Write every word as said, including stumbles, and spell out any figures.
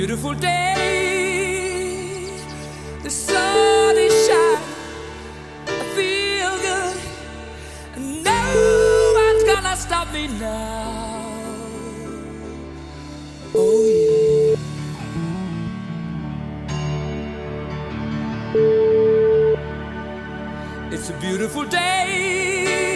beautiful day. The sun is shining, I feel good, and no one's gonna stop me now. Oh yeah. It's a beautiful day.